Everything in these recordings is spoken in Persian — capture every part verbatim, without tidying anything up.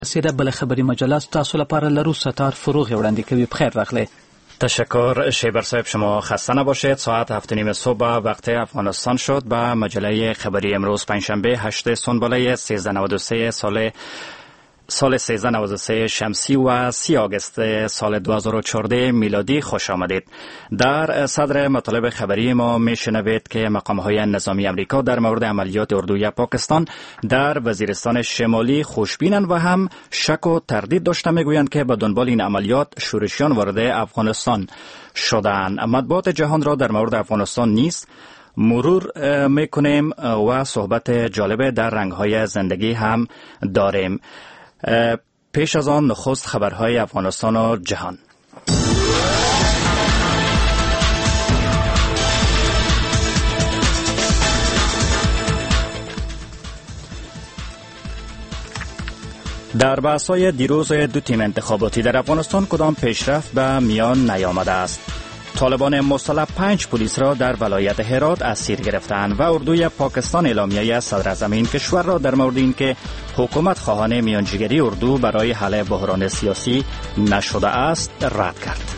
سیده بل خبری مجله تاسو لپاره لرو ستار فروغ وړاندې کوي. بخیر راغلی. تشکر شیبر صاحب، شما خسته نباشید. ساعت هفت نیم صبح وقت افغانستان شد. به مجله خبری امروز پنجشنبه هشت سنباله سیزده نود و سه سال سال سیزده نود و سه شمسی و سی آگوست سال دو هزار و چهارده میلادی خوش آمدید. در صدر مطالب خبری ما میشنوید که مقام‌های نظامی امریکا در مورد عملیات اردوی پاکستان در وزیرستان شمالی خوشبینند و هم شک و تردید داشته. میگویند که به دنبال این عملیات شورشیان وارد افغانستان شدند. مطبوعات جهان را در مورد افغانستان نیست مرور میکنیم و صحبت جالب در رنگ‌های زندگی هم داریم. پیش از آن نخست خبرهای افغانستان و جهان. در بحث‌های دیروز دو تیم انتخاباتی در افغانستان کدام پیشرفت به میان نیامده است. طالبان مسلح پنج پلیس را در ولایت هرات اسیر گرفتند و اردوی پاکستان اعلامیه صدراعظم این کشور را در مورد اینکه حکومت خواهان میانجیگری اردو برای حل بحران سیاسی نشده است رد کرد.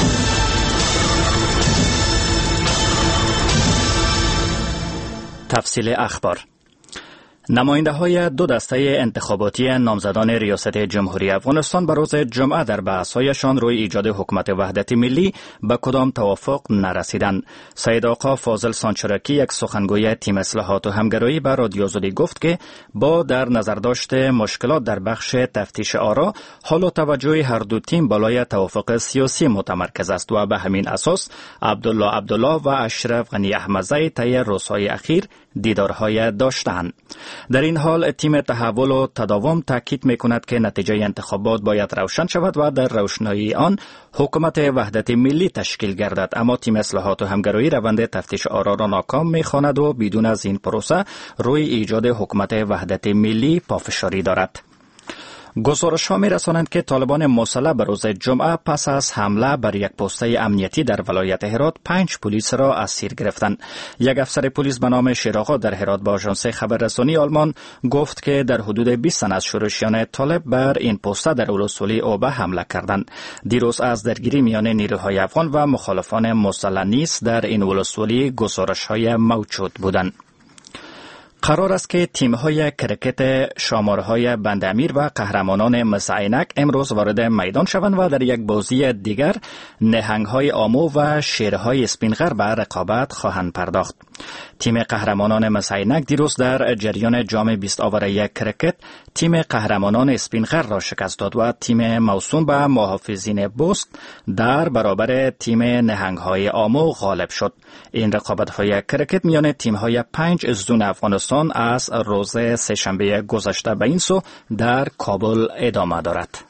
تفصیل اخبار. نماینده های دو دسته انتخاباتی نامزدان ریاست جمهوری افغانستان به روز جمعه در بحث‌هایشان روی ایجاد حکومت وحدت ملی به کدام توافق نرسیدند. سید آقا فاضل سانچرکی، یک سخنگوی تیم اصلاحات و همگرایی، به رادیو آزادی گفت که با در نظر داشته مشکلات در بخش تفتیش آرا، حال و توجه هر دو تیم بالای توافق سیاسی متمرکز است و به همین اساس عبدالله عبدالله و اشرف غنی احمدزی طی روزهای اخیر دیدارهای داشتند. در این حال تیم تحول و تداوم تاکید می‌کند که نتیجه انتخابات باید روشن شود و در روشنایی آن حکومت وحدت ملی تشکیل گردد، اما تیم اصلاحات و همگرایی روند تفتیش آرا را ناکام می‌خواند و بدون از این پروسه روی ایجاد حکومت وحدت ملی پافشاری دارد. گزارش‌ها می‌رسانند که طالبان مسلح به روز جمعه پس از حمله بر یک پسته امنیتی در ولایت هرات پنج پلیس را اسیر گرفتند. یک افسر پلیس به نام شیرآقا در هرات با آژانس خبررسانی آلمان گفت که در حدود بیست تن از شورشیان طالب بر این پسته در اولسولی اوبه حمله کردند. دیروز از درگیری میان نیروهای افغان و مخالفان مسلح نیز در این اولسولی گزارش‌های موجود بودند. قرار است که تیم‌های کرکت شامارهای بند امیر و قهرمانان مس عینک امروز وارد میدان شوند و در یک بازی دیگر نهنگ‌های آمو و شیرهای اسپینغر به رقابت خواهند پرداخت. تیم قهرمانان مس عینک دیروز در جریان جام بیست آوره کرکت تیم قهرمانان اسپینغر را شکست داد و تیم موسوم به محافظین بست در برابر تیم نهنگ‌های آمو غالب شد. این رقابت‌های کرکت میان تیم‌های پنج زون افغانستان از روز سه‌شنبه گذشته به این سو در کابل ادامه دارد.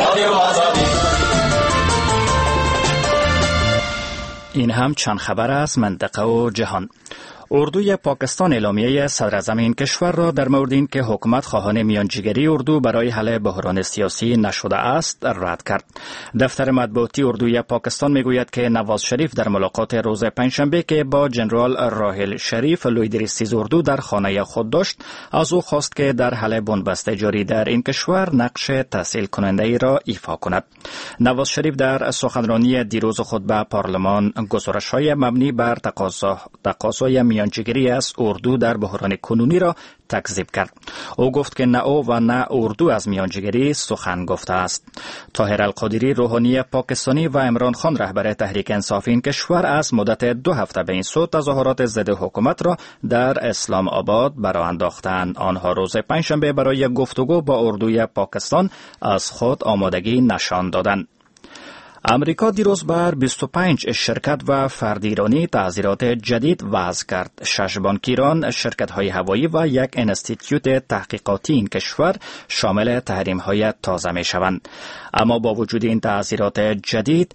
این هم چند خبر از منطقه و جهان. اردوی پاکستان اعلامیه صدراعظم این کشور را در مورد این که حکومت خواهان میانجیگری اردو برای حل بحران سیاسی نشده است رد کرد. دفتر مطبوعاتی اردوی پاکستان میگوید که نواز شریف در ملاقات روز پنجشنبه که با جنرال راحل شریف لویدریستیز اردو در خانه خود داشت، از او خواست که در حل بنبست جاری در این کشور نقش تسهیل کننده ای را ایفا کند. نواز شریف در سخنرانی دیروز خود به پارلمان گزارش‌های مبنی بر تقاضا تقاضای میانجیگری از اردو در بحران کنونی را تکذیب کرد. او گفت که نه او و نه اردو از میانجیگری سخن گفته است. طاهر القادری روحانی پاکستانی و عمران خان رهبر تحریک انصاف این کشور از مدت دو هفته به این سو تظاهرات ضد حکومت را در اسلام آباد برآ انداختند. آنها روز پنجشنبه برای گفتگو با اردوی پاکستان از خود آمادگی نشان دادند. امریکا دیروز بر بیست و پنج شرکت و فرد ایرانی تعزیرات جدید وضع کرد. شش بانک ایران، شرکت‌های هوایی و یک انستیتیوت تحقیقاتی این کشور شامل تحریم‌های تازه می‌شوند. اما با وجود این تعزیرات جدید،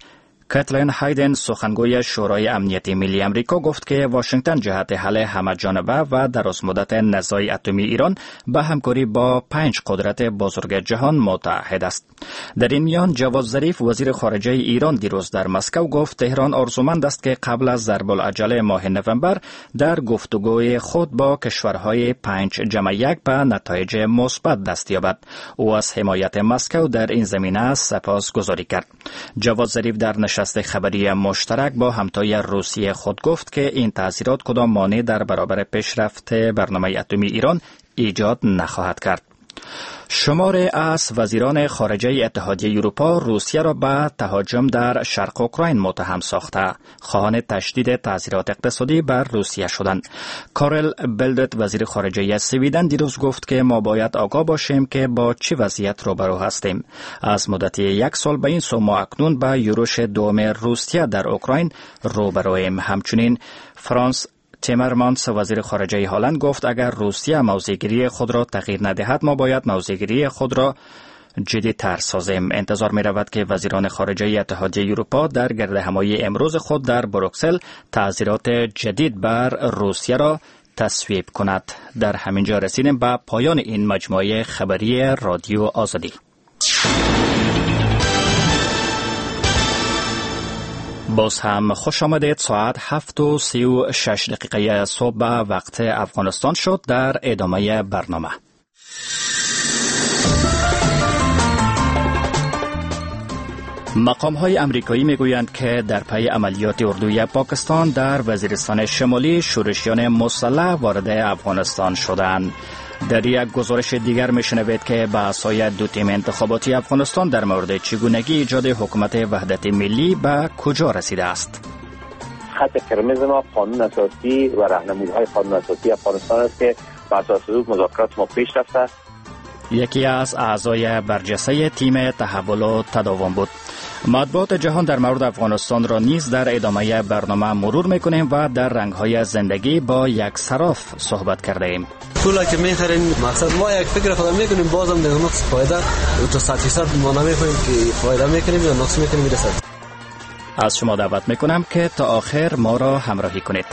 کاتلین هایدن سخنگوی شورای امنیت ملی امریکا گفت که واشنگتن جهت حل همه جانبه و درازمدت نزاع اتمی ایران به همکاری با پنج قدرت بزرگ جهان متحد است. در این میان جواد ظریف وزیر خارجه ایران دیروز در مسکو گفت تهران آرزومند است که قبل از ضرب العجله ماه نوامبر در گفتگوی خود با کشورهای پنج جمع یک به نتایج مثبت دست یابد. او از حمایت مسکو در این زمینه سپاسگزاری کرد. جواد ظریف در نشست خبری مشترک با همتای روسیه خود گفت که این تاثیرات کدام مانع در برابر پیشرفت برنامه اتمی ایران ایجاد نخواهد کرد. شماری از وزیران خارجه اتحادیه اروپا روسیه را به تهاجم در شرق اوکراین متهم ساخته خواهان تشدید تاثیرات اقتصادی بر روسیه شدند. کارل بلدت وزیر خارجه سویدن دیروز گفت که ما باید آگاه باشیم که با چه وضعیت روبرو هستیم. از مدت یک سال به این سو ما اکنون به یورش دوم روسیه در اوکراین روبرویم. همچنین فرانس تیمرمانس وزیر خارجه هلند گفت اگر روسیه موضع‌گیری خود را تغییر ندهد ما باید موضع‌گیری خود را جدی‌تر سازیم. انتظار می رود که وزیران خارجه اتحادیه اروپا در گردهمایی امروز خود در بروکسل تعزیرات جدید بر روسیه را تصویب کند. در همینجا رسیدیم به پایان این مجموعه خبری رادیو آزادی. باز هم خوش آمدید. ساعت هفت و سی و شش دقیقه صبح وقت افغانستان شد. در ادامه برنامه مقام‌های امریکایی میگویند که در پی عملیات اردوی پاکستان در وزیرستان شمالی شورشیان مسلح وارد افغانستان شدند. در یک گزارش دیگر میشنوید که بحث‌های دو تیم انتخاباتی افغانستان در مورد چگونگی ایجاد حکومت وحدت ملی به کجا رسیده است. خط قرمز ما قانون اساسی و راهنمودهای قانون اساسی افغانستان است که بر اساس او مذاکرات ما پیش رفته. یکی از اعضای برجسته تیم تحول و تداوم بود. مطبوعات جهان در مورد افغانستان را نیز در ادامه برنامه مرور میکنیم و در رنگ‌های زندگی با یک صراف صحبت کرده ایم. پولا که میخرین مقصد ما یک فکر خودم میکنیم بازم در نقص فایده تو صد فیصد ما نمیفهمیم که فایده میکنیم یا نقص میکنیم میرسد. از شما دعوت میکنم که تا آخر ما را همراهی کنید.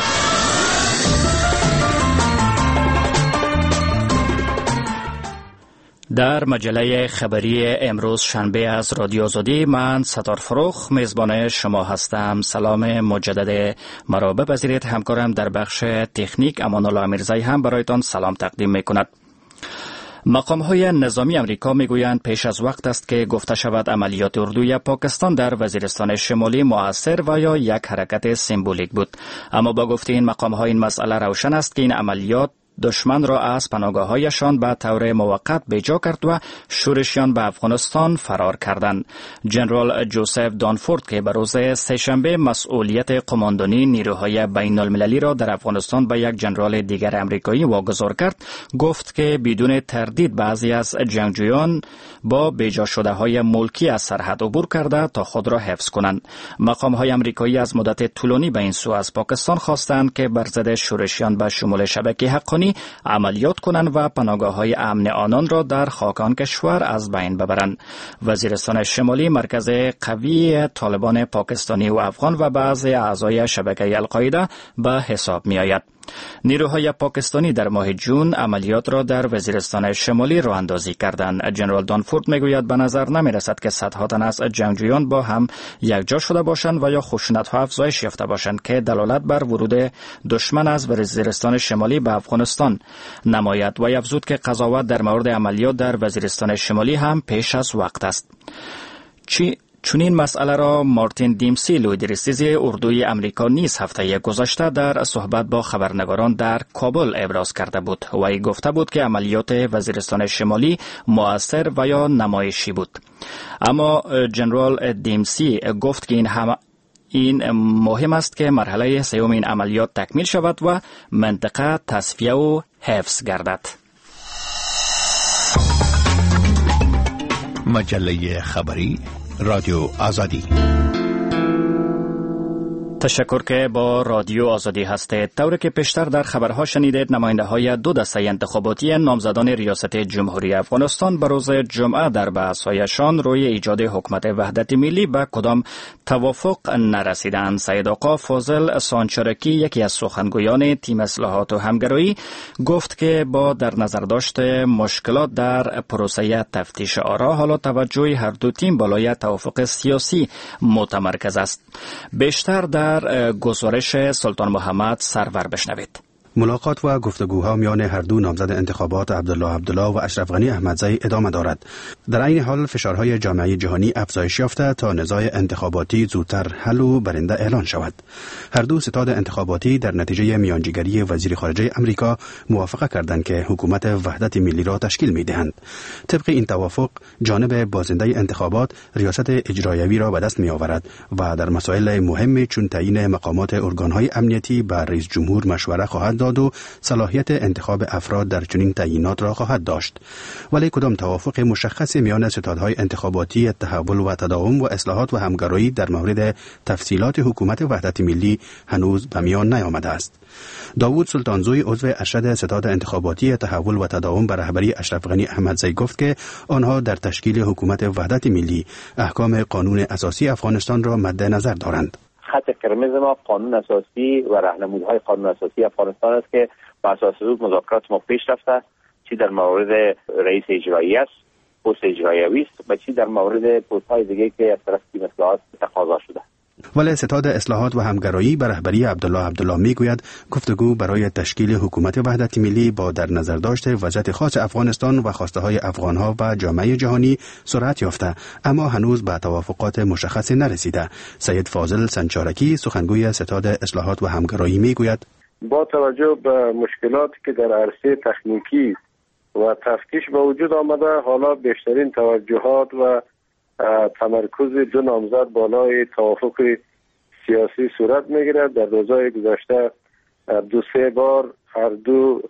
در مجله خبری امروز شنبه از رادیو آزادی من ستار فروخ میزبان شما هستم. سلام مجدد مرا بپذیرید. همکارم در بخش تکنیک امان الله امیرزایی هم برایتان سلام تقدیم میکند. مقام‌های نظامی امریکا میگویند پیش از وقت است که گفته شود عملیات اردوی پاکستان در وزیرستان شمالی مؤثر و یا یک حرکت سمبولیک بود. اما با گفته این مقام‌ها این مسئله روشن است که این عملیات دشمن را از پناهگاه‌هایشان به طور موقت بیجا کرد و شورشیان به افغانستان فرار کردند. جنرال جوزف دانفورد که به روز سه‌شنبه مسئولیت قماندانی نیروهای بین المللی را در افغانستان به یک جنرال دیگر امریکایی واگذار کرد، گفت که بدون تردید بعضی از جنگجویان با بیجا شده های ملکی از سرحد عبور کرده تا خود را حفظ کنند. مقام‌های امریکایی از مدت طولانی به این سو از پاکستان خواستند که بر ضد شورشیان به شمول شبکه حقانی عملیات کنند و پناهگاه‌های امن آنان را در خاک آن کشور از بین ببرند. وزیرستان شمالی مرکز قوی طالبان پاکستانی و افغان و بعضی اعضای شبکه القاعده به حساب می‌آید. نیروهای پاکستانی در ماه جون عملیات را در وزیرستان شمالی راه اندازی کردند. جنرال دانفورد میگوید به نظر نمی رسد که صدها تن از جنگجویان با هم یکجا شده باشند و یا خشونت‌ها افزایش یافته باشند که دلالت بر ورود دشمن از وزیرستان شمالی به افغانستان نماید و افزود که قضاوت در مورد عملیات در وزیرستان شمالی هم پیش از وقت است. چی چون این مسئله را مارتین دیمسی لویدرسیز اردوی امریکا نیز هفته گذشته در صحبت با خبرنگاران در کابل ابراز کرده بود و ای گفته بود که عملیات وزیرستان شمالی مؤثر و یا نمایشی بود. اما جنرال دیمسی گفت که این هم این مهم است که مرحله سوم این عملیات تکمیل شود و منطقه تصفیه و حفظ گردد. مجله خبری رادیو آزادی. تشکر که با رادیو آزادی هستید. طوری که پیشتر در خبرها شنیدید، نماینده های دو دسته انتخاباتی نامزدان ریاست جمهوری افغانستان به روز جمعه در بحث‌هایشان روی ایجاد حکومت وحدت ملی به کدام توافق نرسیدند. سید آقا فاضل سانچارکی، یکی از سخنگویان تیم اصلاحات و همگرایی، گفت که با در نظر داشت مشکلات در پروسه تفتیش آرا، حالا توجه هر دو تیم بالای توافق سیاسی متمرکز است. بیشتر در در گزارش سلطان محمد سرور بشنوید. ملاقات و گفتگوها میان هر دو نامزد انتخابات عبدالله عبدالله و اشرف غنی احمدزی ادامه دارد. در این حال فشارهای جامعه جهانی افزایش یافته تا نزاع انتخاباتی زودتر حل و برنده اعلان شود. هر دو ستاد انتخاباتی در نتیجه میانجیگری وزیر خارجه امریکا موافقه کردند که حکومت وحدت ملی را تشکیل می‌دهند. طبق این توافق، جانب بازنده انتخابات ریاست اجرایوی را به دست می‌آورد و در مسائل مهم چون تعیین مقامات ارگان‌های امنیتی به رئیس جمهور مشوره خواهد داد و صلاحیت انتخاب افراد در چنین تعیینات را خواهد داشت. ولی کدام توافق مشخص میان ستادهای انتخاباتی تحول و تداوم و اصلاحات و همگرایی در مورد تفصیلات حکومت وحدت ملی هنوز به میان نیامده است. داوود سلطانزوی، عضو ارشد ستاد انتخاباتی تحول و تداوم به رهبری اشرف غنی احمدزی، گفت که آنها در تشکیل حکومت وحدت ملی احکام قانون اساسی افغانستان را مد نظر دارند. خط قرمز ما قانون اساسی و راهنمودهای قانون اساسی افغانستان است که بر اساس او مذاکرات ما پیش رفته، چی در مورد رئیس اجرایی است، پست اجرایی است و چی در مورد پست‌های دیگه که از طرف تیم اصلاحات تقاضا شده. ولی ستاد اصلاحات و همگرایی به رهبری عبدالله عبدالله میگوید گفتگو برای تشکیل حکومت وحدت ملی با در نظر داشت وضعیت خاص افغانستان و خواسته های افغانها و جامعه جهانی سرعت یافته، اما هنوز به توافقات مشخصی نرسیده. سید فاضل سانچارکی، سخنگوی ستاد اصلاحات و همگرایی، میگوید با توجه به مشکلاتی که در عرصه تکنیکی و تفتیش به وجود آمده، حالا بیشترین توجهات و تمرکز دو نامزد بالای توافق سیاسی صورت میگیرد. در روزهای گذشته دو سه بار هر دو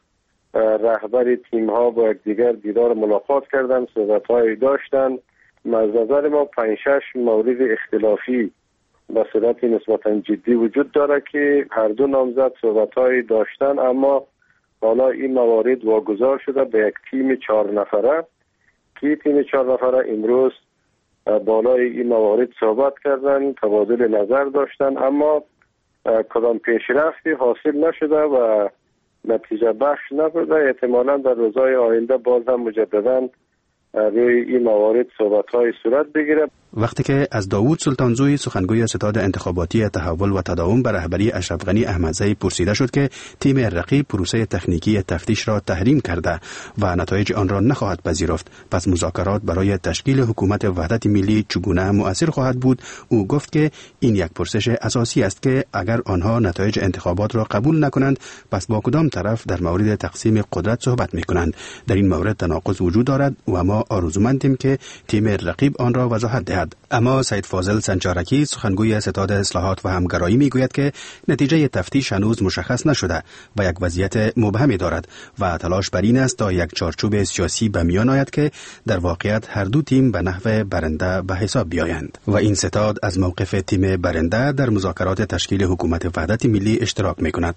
رهبر تیم ها با یکدیگر دیدار ملاقات کردند، صحبت های داشتند. از نظر ما پنج شش مورد اختلافی به صورت نسبتا جدی وجود داره که هر دو نامزد صحبت های داشتن، اما حالا این موارد واگذار شده به یک تیم چهار نفره که تیم چهار نفره امروز بالای این موارد صحبت کردن، تبادل نظر داشتن، اما کدام پیشرفتی حاصل نشده و نتیجه بخش نبوده. احتمالاً در روزهای آینده باز هم مجدداً روی این موارد صحبت‌های صورت بگیره. وقتی که از داوود سلطانزوی، سخنگوی ستاد انتخاباتی تحول و تداوم به رهبری اشرف غنی احمدزی، پرسیده شد که تیم رقیب پروسه تکنیکی تفتیش را تحریم کرده و نتایج آن را نخواهد پذیرفت، پس مذاکرات برای تشکیل حکومت وحدت ملی چگونه مؤثر خواهد بود، او گفت که این یک پرسش اساسی است که اگر آنها نتایج انتخابات را قبول نکنند، پس با کدام طرف در مورد تقسیم قدرت صحبت می‌کنند. در این مورد تناقض وجود دارد و ما آرزومندیم که تیم رقیب آن را وضاحت دهد. اما سید فاضل سانچارکی، سخنگوی ستاد اصلاحات و همگرایی، میگوید که نتیجه تفتیش هنوز مشخص نشده و یک وضعیت مبهمی دارد و تلاش بر این است تا یک چارچوب سیاسی به میان آید که در واقعیت هر دو تیم به نحو برنده به حساب بیایند و این ستاد از موقف تیم برنده در مذاکرات تشکیل حکومت وحدت ملی اشتراک میکند.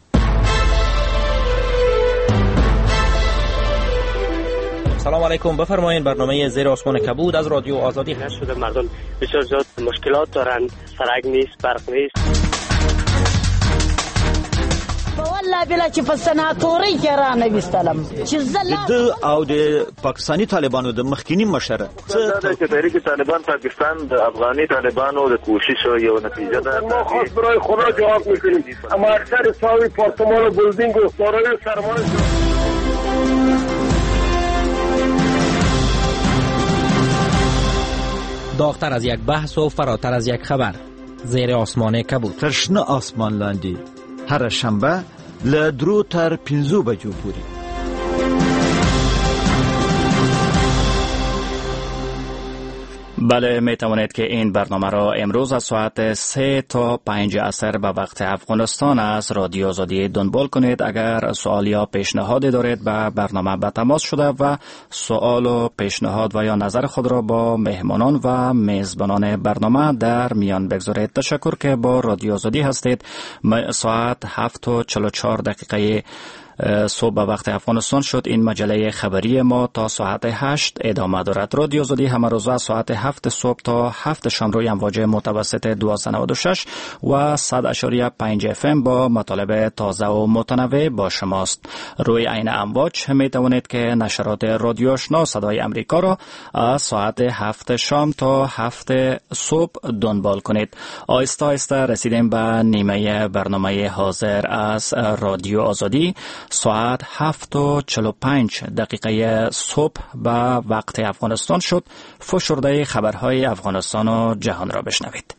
سلام علیکم، بفرمایید. برنامه زیر آسمان کبود از رادیو آزادی هست. شده مردم بسیار زیاد مشکلات دارند، سرک نیست، برق نیست. والله بلا چې په سناتوري کې را نه وستلم چې د او د پاکستانی طالبانو د مخکینی مشره څه چې تحریک طالبان پاکستان د افغاني طالبانو د کوشش یو نتیجه ده. ما خاص برای خدا جواب میکنیم، اما اکثر ساوی پارتمان و بلدینگ و سارای سرمایه داغتر از یک بحث و فراتر از یک خبر. زیر آسمان کبود. ترشنه آسمان لاندی هر شنبه له درو تر پنځو بجو پورې. بله، می توانید که این برنامه را امروز از ساعت سه تا پنج عصر به وقت افغانستان از رادیو آزادی دنبال کنید. اگر سوال یا پیشنهادی دارید به برنامه به تماس شده و سوال و پیشنهاد و یا نظر خود را با مهمانان و میزبانان برنامه در میان بگذارید. تشکر که با رادیو آزادی هستید. ساعت هفت و چهل و چهار دقیقه صبح به وقت افغانستان شد. این مجله خبری ما تا ساعت هشت ادامه دارد. رادیو آزادی همه روز از ساعت هفت صبح تا هفت شام روی امواج متوسط دویست و نود و شش و صد اشاری پنج اف ام با مطالب تازه و متنوع با شماست. روی این امواج می توانید که نشرات رادیو آشنا صدای امریکا را از ساعت هفت شام تا هفت صبح دنبال کنید. آهسته آهسته رسیدیم به نیمه برنامه حاضر از رادیو آزادی. ساعت هفت و چهل و پنج دقیقه صبح به وقت افغانستان شد. فشرده خبرهای افغانستان و جهان را بشنوید.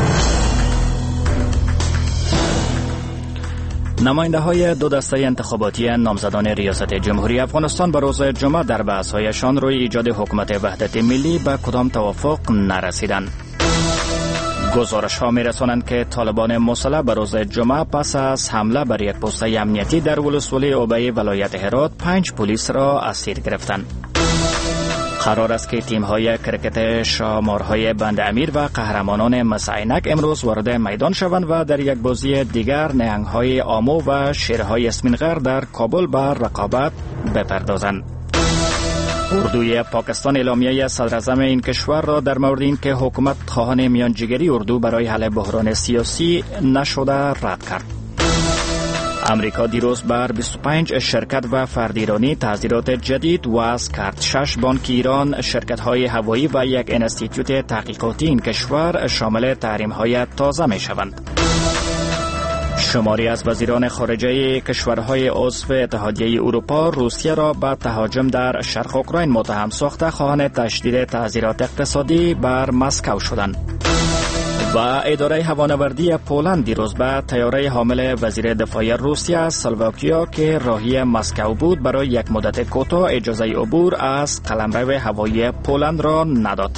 نماینده های دو دسته انتخاباتی نامزدان ریاست جمهوری افغانستان به روز جمعه در بحث‌هایشان روی ایجاد حکومت وحدت ملی به کدام توافق نرسیدند. گزارش ها می رسانند که طالبان مسلح به روز جمعه پس از حمله بر یک پست امنیتی در ولسوالی اوبی ولایت هرات پنج پلیس را اسیر گرفتند. قرار است که تیم های کرکت شامارهای بند امیر و قهرمانان مسعینک امروز وارد میدان شوند و در یک بازی دیگر نهنگ های آمو و شیرهای اسمینغر در کابل به رقابت بپردازند. اردوی پاکستان اعلامیه صدراعظم این کشور را در مورد این که حکومت خواهان میانجیگری اردو برای حل بحران سیاسی نشده رد کرد. امریکا دیروز بر بیست و پنج شرکت و فرد ایرانی تعزیرات جدید وضع کرد. شش بانک ایران، شرکت‌های هوایی و یک انستیتوت تحقیقاتی این کشور شامل تحریم‌های تازه می‌شوند. شماری از وزیران خارجه کشورهای عضو اتحادیه اروپا روسیه را به تهاجم در شرق اوکراین متهم ساخته خواهان تشدید تعزیرات اقتصادی بر مسکو شدند. و اداره هوانوردی پولند دیروز به طیاره حامل وزیر دفاع روسیه سلواکیا که راهی مسکو بود برای یک مدت کوتاه اجازه عبور از قلمرو هوایی پولند را نداد.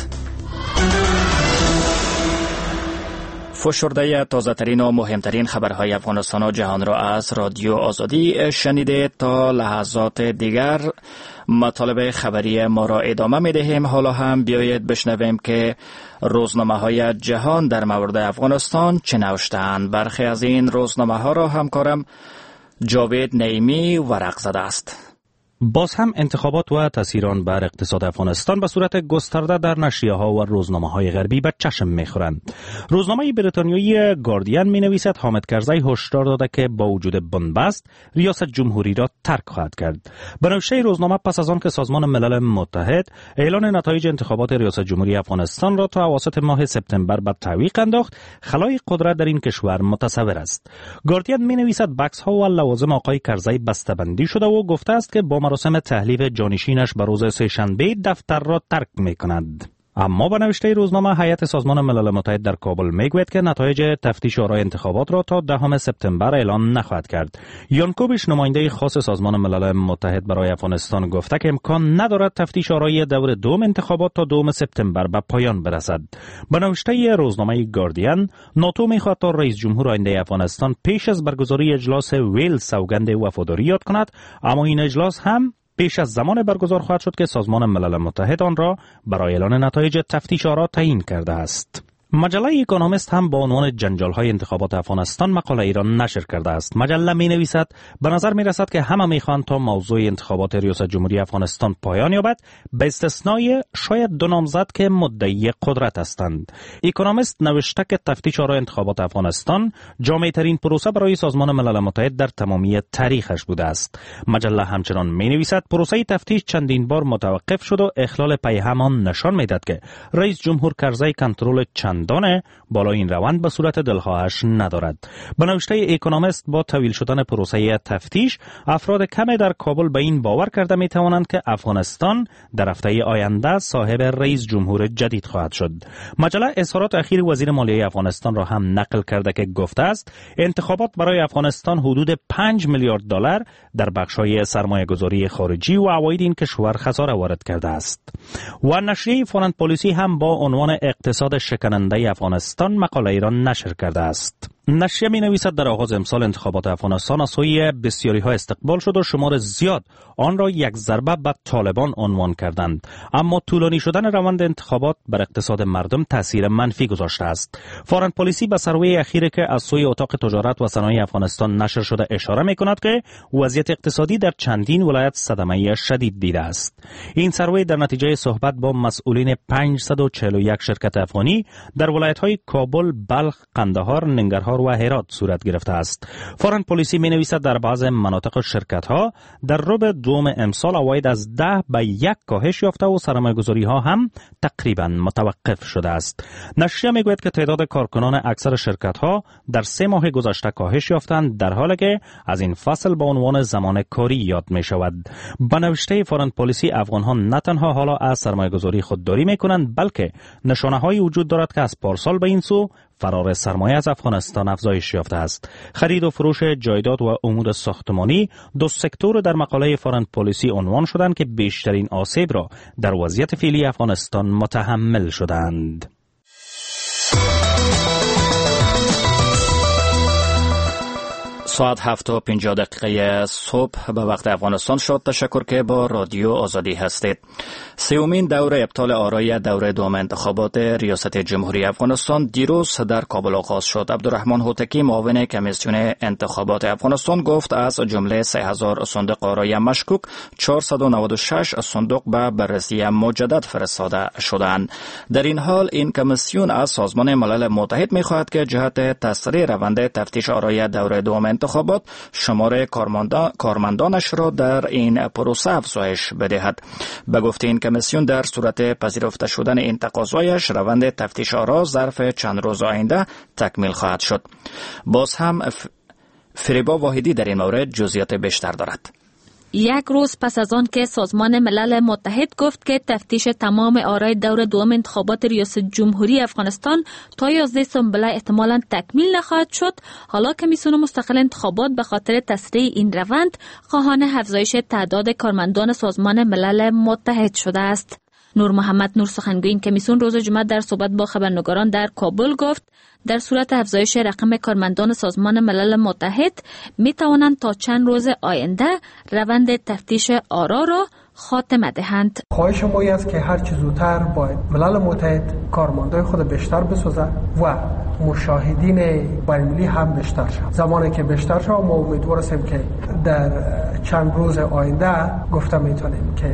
فشرده تازه ترین و مهمترین خبرهای افغانستان و جهان را از رادیو آزادی شنیده. تا لحظات دیگر مطالب خبری ما را ادامه می دهیم. حالا هم بیایید بشنویم که روزنامه های جهان در مورد افغانستان چه نوشتند. برخی از این روزنامه ها را همکارم جاوید نعیمی ورق زده است. باز هم انتخابات و تاثیر آن بر اقتصاد افغانستان به صورت گسترده در نشریه‌ها و روزنامه‌های غربی به چشم می‌خورند. روزنامه بریتانیایی گاردین می‌نویسد حامد کرزی هشدار داده که با وجود بنبست ریاست جمهوری را ترک خواهد کرد. به نوشته روزنامه پس از آن که سازمان ملل متحد اعلان نتایج انتخابات ریاست جمهوری افغانستان را تا اواسط ماه سپتامبر به تعویق انداخت، خلای قدرت در این کشور متصور است. گاردین می‌نویسد بکس‌ها و لوازم آقای کرزی بسته‌بندی شده و گفته است که با مراسم تحلیف جانشینش به روز سه‌شنبه دفتر را ترک می‌کند. اما به نوشته روزنامه هیئت سازمان ملل متحد در کابل میگوید که نتایج تفتیش آرای انتخابات را تا دهم سپتامبر اعلان نخواهد کرد. یان کوبیش نماینده خاص سازمان ملل متحد برای افغانستان گفته که امکان ندارد تفتیش آرای دور دوم انتخابات تا دوم سپتامبر به پایان برسد. به نوشته روزنامه گاردین، ناتو میخواهد تا رئیس جمهور آینده افغانستان پیش از برگزاری اجلاس ویلز سوگند وفاداری یاد کند، اما این اجلاس هم پیش از زمان برگزار خواهد شد که سازمان ملل متحد آن را برای اعلان نتایج تفتیش آرا تعیین کرده است. مجله اکونومیست هم با عنوان جنجال‌های انتخابات افغانستان مقاله ایران نشر کرده است. مجله می‌نویسد به نظر می‌رسد که همه می‌خواهند تا موضوع انتخابات ریاست جمهوری افغانستان پایان یابد، به استثنای شاید دو نامزد که مدعی قدرت هستند. اکونومیست نوشته که تفتیش آرای انتخابات افغانستان جامع‌ترین پروسه برای سازمان ملل متحد در تمامی تاریخش بوده است. مجله همچنان می‌نویسد پروسه تفتیش چندین بار متوقف شد و اخلال پیهمان نشان می‌دهد که رئیس جمهور کرزی کنترل چند چندان بالا این روند به صورت دلخواهش ندارد. به نوشته اکونومیست با طویل شدن پروسه تفتیش، افراد کمی در کابل به این باور کرده می توانند که افغانستان در هفته آینده صاحب رئیس جمهور جدید خواهد شد. مجله اظهارات اخیر وزیر مالیه افغانستان را هم نقل کرده که گفته است انتخابات برای افغانستان حدود پنج میلیارد دلار در بخش‌های سرمایه‌گذاری خارجی و عواید این کشور خساره وارد کرده است. و نشریه فورن پلیسی هم با عنوان اقتصاد شکننده افغانستان مقاله را نشر کرده است. نشریه می نویسد در آغاز امسال انتخابات افغانستان از سوی بسیاری ها استقبال شد و شمار زیاد آن را یک ضربه به طالبان عنوان کردند، اما طولانی شدن روند انتخابات بر اقتصاد مردم تاثیر منفی گذاشته است. فورن پلیسی به سروی اخیری که از سوی اتاق تجارت و صنایع افغانستان نشر شده اشاره می کند که وضعیت اقتصادی در چندین ولایت صدمه شدید دیده است. این سروی در نتیجه صحبت با مسئولین پانصد و چهل و یک شرکت افغانی در ولایت‌های کابل، بلخ، قندهار، ننگرهار و هرات صورت گرفته است. فورن پلیسی می نویسد در بعض مناطق شرکت ها در ربع دوم امسال عواید از ده به یک کاهش یافته و سرمایه‌گذاری ها هم تقریبا متوقف شده است. نشریه می گوید که تعداد کارکنان اکثر شرکت ها در سه ماه گذشته کاهش یافتند، در حالی که از این فصل به عنوان زمان کاری یاد می شود. به نوشته فورن پلیسی افغان ها نه تنها حالا از سرمایه‌گذاری خودداری می کنند، بلکه نشانه هایی وجود دارد که از پارسال به این سو فرار سرمایه از افغانستان افزایش یافته است. خرید و فروش جایداد و امور ساختمانی دو سکتور در مقاله فورن پلیسی عنوان شدند که بیشترین آسیب را در وضعیت فعلی افغانستان متحمل شدند. ساعت هفت و پنجاه دقیقه صبح به وقت افغانستان شد. تشکر که با رادیو آزادی هستید. سومین دوره ابطال آرای دوره دوم انتخابات ریاست جمهوری افغانستان دیروز در کابل آغاز شد. عبدالرحمن هوتکی معاون کمیسیون انتخابات افغانستان گفت از جمله سه هزار صندوق آرای مشکوک چهارصد و نود و شش صندوق به بررسی مجدد فرستاده شدند. در این حال این کمیسیون از سازمان ملل متحد می‌خواهد که جهت تسریع روند تفتیش آرای دوره دوم انتخابات شمار کارمندان کارمندانش را در این پروسه افزایش بدهد. به گفته این کمیسیون در صورت پذیرفته شدن این تقاضایش روند تفتیش آرا ظرف چند روز آینده تکمیل خواهد شد. باز هم فریبا واحدی در این مورد جزئیات بیشتر دارد. یک روز پس از آن که سازمان ملل متحد گفت که تفتیش تمام آرای دور دوم انتخابات ریاست جمهوری افغانستان تا یازده سنبله احتمالاً تکمیل نخواهد شد، حالا کمیسیون مستقل انتخابات به خاطر تسریع این روند خواهان افزایش تعداد کارمندان سازمان ملل متحد شده است. نور محمد نور سخنگوی این کمیسیون روز جمعه در صحبت با خبرنگاران در کابل گفت در صورت افزایش رقم کارمندان سازمان ملل متحد می توانند تا چند روز آینده روند تفتیش آرا را خاتمه دهند. خواهش ما است که هر چه زودتر باید ملل متحد کارمندای خود بیشتر بسازه و مشاهدین بین‌المللی هم بیشتر شد. زمانی که بیشتر شد ما امیدوار هستیم که در چند روز آینده گفته میتونیم که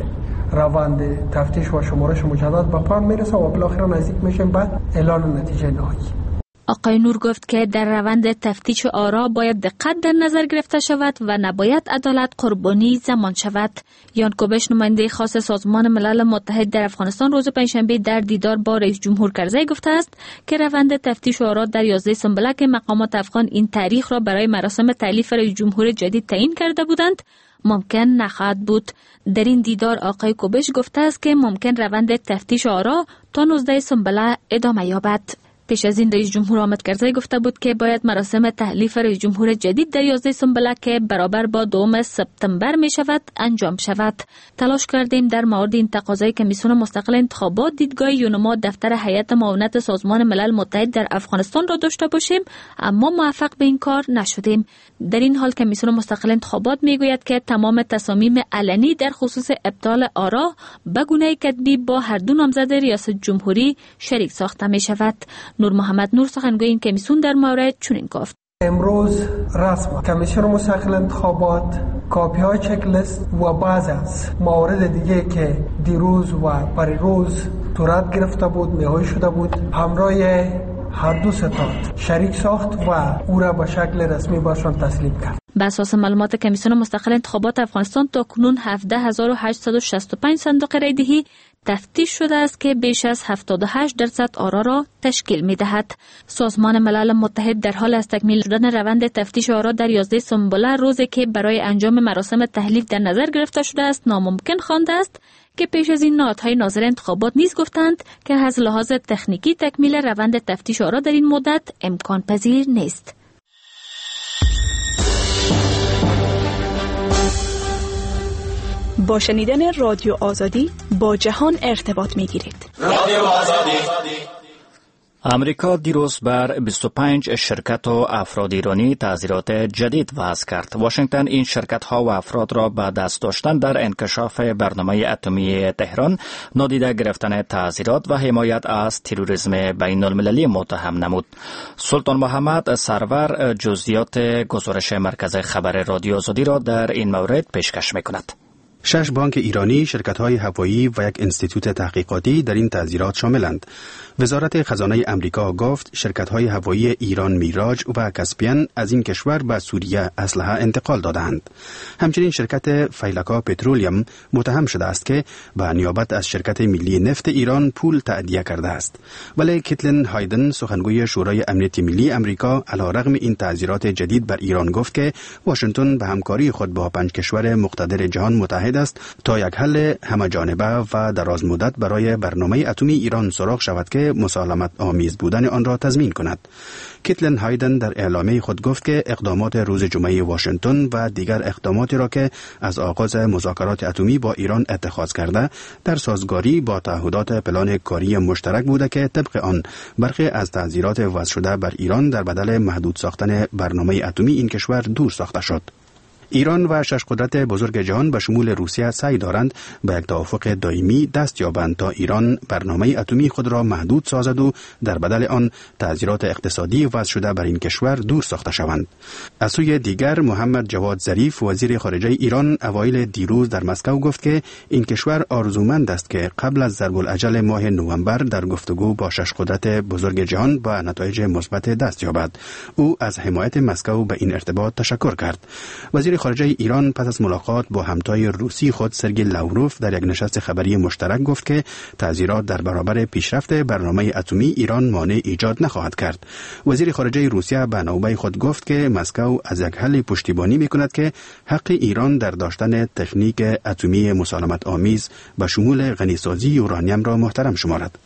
روند تفتیش و شمارش مجدد به پایان میرسه و بالاخره نزدیک میشیم به اعلان نتیجه نهایی. آقای نور گفت که در روند تفتیش آرا باید دقت در نظر گرفته شود و نباید عدالت قربانی زمان شود. یان کوبش نماینده خاص سازمان ملل متحد در افغانستان روز پنجشنبه در دیدار با رئیس جمهور کرزی گفته است که روند تفتیش آرا در یازده سنبله که مقامات افغان این تاریخ را برای مراسم تألیف رئیس جمهور جدید تعیین کرده بودند ممکن نخواهد بود. در این دیدار آقای کوبش گفته است که ممکن روند تفتیش آرا تا نوزده سنبله ادامه یابد. پیش از این رئیس جمهور حامد کرزی گفته بود که باید مراسم تحلیف رئیس جمهور جدید در یازده سنبله که برابر با دوم سپتامبر می شود انجام شود. تلاش کردیم در مورد این تقاضای کمیسیون مستقل انتخابات دیدگاه یونما دفتر هیئت معاونت سازمان ملل متحد در افغانستان را داشته باشیم، اما موفق به این کار نشدیم. در این حال کمیسیون مستقل انتخابات می گوید که تمام تصامیم علنی در خصوص ابطال آرا به گونه کتبی با هر دو نامزد ریاست جمهوری شریک ساخته می شود. نور محمد نور سخنگوی این کمیسیون در مورد چنین گفت: امروز رسما کمیسیون مستقل انتخابات کاپی های چک لیست و بعض از موارد دیگه که دیروز و پریروز صورت گرفته بود نهایی شده بود همراه هر دو ستاد شریک ساخت و او را به شکل رسمی برشان تسلیم کرد. بر اساس معلومات کمیسیون مستقل انتخابات افغانستان تا کنون هفده هزار و هشتصد و شصت و پنج صندوق رای دهی تفتیش شده است که بیش از هفتاد و هشت درصد آرا را تشکیل می دهد. سازمان ملل متحد در حال از تکمیل شدن روند تفتیش آرا در یازده سنبله، روزی که برای انجام مراسم تحلیل در نظر گرفته شده است، ناممکن خوانده است که پیش از این نهادهای ناظر انتخابات نیز گفتند که از لحاظ تکنیکی تکمیل روند تفتیش آرا در این مدت امکان پذیر نیست. با شنیدن رادیو آزادی با جهان ارتباط می گیرید. رادیو آزادی. امریکا دیروز بر بیست و پنج شرکت و افراد ایرانی تعزیرات جدید وضع کرد. واشنگتن این شرکت ها و افراد را به دست داشتن در انکشاف برنامه اتمی تهران، نادیده گرفتن تعزیرات و حمایت از تروریسم بین المللی متهم نمود. سلطان محمد سرور جزئیات گزارش مرکز خبر رادیو آزادی را در این مورد پیشکش می‌کند. شش بانک ایرانی، شرکت‌های هوایی و یک انستیتوت تحقیقاتی در این تعزیرات شاملند. وزارت خزانه امریکا گفت شرکت‌های هوایی ایران میراج و کاسپیان از این کشور به سوریه اسلحه انتقال دادند. همچنین شرکت فیلکا پترولیم متهم شده است که به نیابت از شرکت ملی نفت ایران پول تأدیه کرده است. ولی کیتلین هایدن، سخنگوی شورای امنیت ملی امریکا، علیرغم این تعزیرات جدید بر ایران گفت که واشنگتن به همکاری خود با پنج کشور مقتدر جهان متحد است تا یک حل همه‌جانبه و دراز مدت برای برنامه اتمی ایران سراغ شود که مسالمت آمیز بودن آن را تضمین کند. کیتلین هایدن در اعلامیه خود گفت که اقدامات روز جمعه واشنگتن و دیگر اقداماتی را که از آغاز مذاکرات اتمی با ایران اتخاذ کرده در سازگاری با تعهدات پلان کاری مشترک بوده که طبق آن برخی از تعزیرات وضع شده بر ایران در بدل محدود ساختن برنامه اتمی این کشور دور ساخته شد. ایران و شش قدرت بزرگ جهان به شمول روسیه سعی دارند به یک توافق دائمی دست یابند تا ایران برنامه اتمی خود را محدود سازد و در بدل آن تعزیرات اقتصادی وضع شده بر این کشور دور ساخته شوند. از سوی دیگر محمد جواد ظریف، وزیر خارجه ایران، اوایل دیروز در مسکو گفت که این کشور آرزومند است که قبل از ضرب الاجل ماه نوامبر در گفتگو با شش قدرت بزرگ جهان به نتایج مثبت دست یابد. او از حمایت مسکو به این ارتباط تشکر کرد. وزیر خارجه ایران پس از ملاقات با همتای روسی خود سرگئی لاوروف در یک نشست خبری مشترک گفت که تعزیرات در برابر پیشرفت برنامه اتمی ایران مانع ایجاد نخواهد کرد. وزیر خارجه روسیه به نوبه خود گفت که مسکو از یک حل پشتیبانی می‌کند که حق ایران در داشتن تکنیک اتمی مسالمت آمیز به شمول غنیسازی یورانیم را محترم شمارد.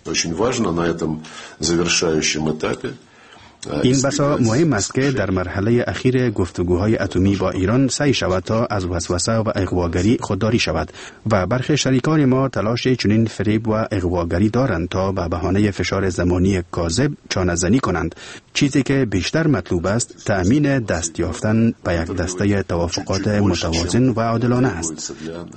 این بسا مهم است که در مرحله اخیر گفتگوهای اتمی با ایران سعی شود تا از وسوسه و اغواگری خودداری شود و برخی شریکان ما تلاش چنین فریب و اغواگری دارند تا به بهانه فشار زمانی کاذب چانه‌زنی کنند. چیزی که بیشتر مطلوب است تأمین دست یافتن به یک دسته توافقات متوازن و عادلانه است.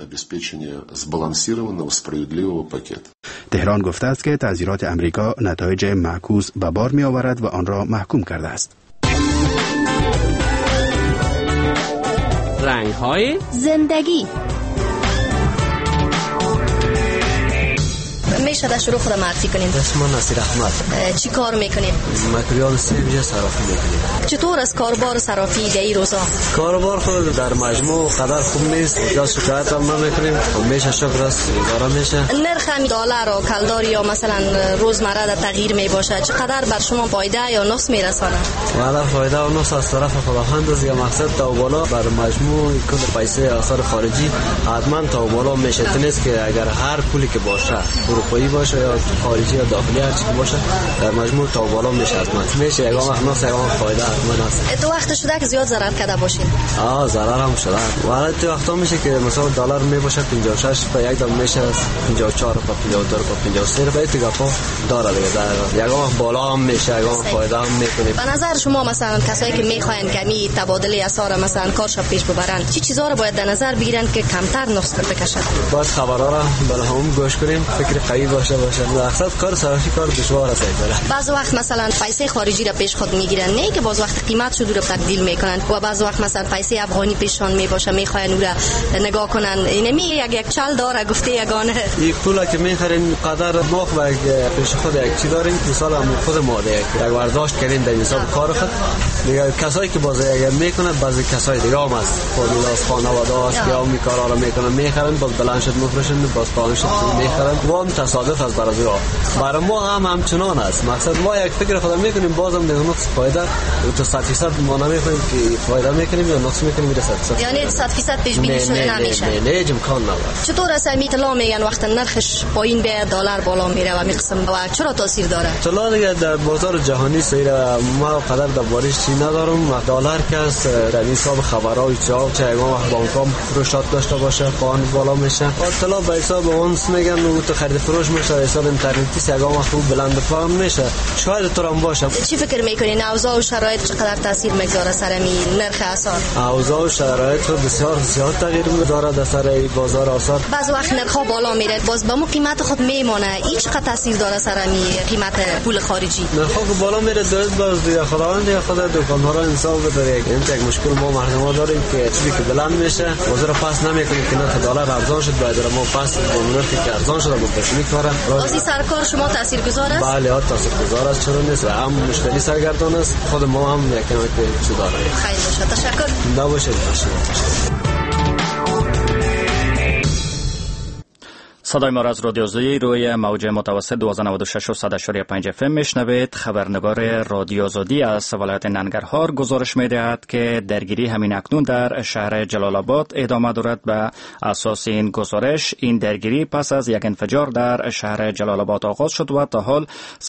تهران گفته است که تعزیرات امریکا نتایج معکوس به بار می آورد و آن را محکوم کرده است. رنگ‌های زندگی. میشه در شروع خود معرفی کنیم؟ اسم من نصیر احمد. چی کار میکنیم؟ متریال سیویج صرافی میکنیم. چطور از کاربار صرافی در این روزا؟ کاربار خود در مجموع قدر خوب نیست، یا شکایت هم نمیکنیم، میشه شکر است گذارا میشه. نرخ دلار و کلدار یا مثلا روزمره در تغییر میباشه، چقدر بر شما فایده یا نقص میرسانه؟ والا فایده و نقص از طرف خداوند است. یا مقصد تا بالا بر مجموع کل پیسه آثار خارجی حتما تا بالا میشه. نیست که اگر هر پولی که باشه اروپایی باشه یا خارجی یا داخلی هر چی باشه در مجموع تا بالا میشه. حتما میشه یک وقت نقص یک وقت فایده حتما است. تو وقت شده که زیاد ضرر کرده باشین؟ آه ضرر هم شده. والا تو وقتا میشه که مثلا دلار میباشه پنجاه و شش تا یک دم میشه پنجاه و چهار تا پنجاه و دو تا پنجاه و سه تا تو گپا داره دیگه. در یک وقت بالا هم میشه یک وقت فایده هم میکنه. به نظر شما مثلا کسایی که میخواین کمی تبادله اسعار مثلا کارش پیش ببرن چی چیزا رو باید در نظر بگیرن که کمتر نقص بکشن؟ باید خبرها را بالا هم گوش کنیم، فکر مایی باشه باشه مقصد کار صرافی کار دشوار است. بعض وقت مثلا پیسه خارجی را پیش خود میگیرن، نه که بعض وقت قیمتشو رو تبدیل میکنن و بعض وقت مثلا پیسه افغانی پیششان میباشه، میخواین اون را نگاه کنن. اینه می یک یک چال داره گفته یگانه این پولا که میخرین قدر مخ و پیش خود یک چی دارین مثال هم خود ما دیگه یک برداشت کردین در حساب کار خود دیگه. کسایی که باز اگر میکنه بعضی کسای دیگه هم از خود از خانواده است یا می کارا رو میکنن میخرن باز بلنشت میفروشن باز پانشت میخرن و هم تصادف از برای برای ما هم همچنان است. مقصد ما یک فکر خود میکنیم بازم دیگه نقص فایده تو صد درصد ما نمیخوایم که فایده میکنیم یا نقص میکنیم میره صد. یعنی صد درصد پیش بینی شده نمیشه. نه نه امکان نداره. چطور است اطلاع میگن وقت نرخش پایین به دلار بالا میره و میقسم و چرا تاثیر داره؟ طلا دیگه در بازار جهانی سیر ما قدر در بارش چی ندارم. دلار که است در حساب خبرای چا چه ما وقت بانکام فروشات داشته باشه قان بالا میشه. طلا به حساب اونس میگن و تو خرید فروش میشه حساب اینترنتی سیگام خوب بلند فهم میشه. شاید تو هم باشه. چی فکر میکنین اوضاع و شرایط چقدر تاثیر میگذاره سر می نرخ اسعار؟ اوضاع و شرایط بسیار بسیار تغییر میذاره در سر بازار اسعار. بعض وقت نرخ بالا میره باز به مو قیمت خود میمونه. این چقدر تاثیر داره سر می قیمت پول خارجی؟ نرخ بالا میره دارد باز دیگه خداوند خدا دکان‌ها را انصاف بده. یک یک مشکل ما مردم داریم که چیزی که بلند میشه بازار پاس نمیکنه که نرخ دلار ارزان شد باید ما پاس با نرخی که ارزان شده با پس میکارن. واسه سرکار شما تاثیرگذار است؟ بله ها تاثیرگذار است. چرا نیست؟ هم مشتری سرگردان است. خود ما هم یک کمی که چی داره. خیلی باشه تشکر. نباشه باشه. صدای ما را از رادیو آزادی روی موج متوسط دویست و نود و شش و صد و پنج اف ام میشنوید. خبرنگار رادیو آزادی از ولایت ننگرهار گزارش میدهد که درگیری همین اکنون در شهر جلال آباد ادامه دارد. به اساس این گزارش این درگیری پس از یک انفجار در شهر جلال آباد آغاز شد و تا حال